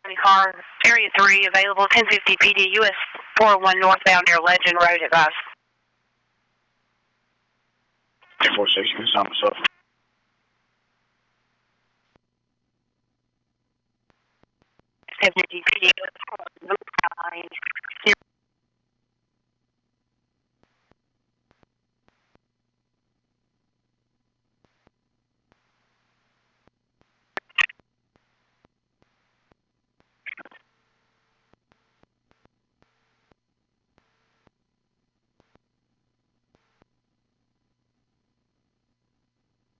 car, Area 3, available 1050 PD, US 401 northbound near Legend Road at Vice. 1046, can you stop myself? Seventy PD,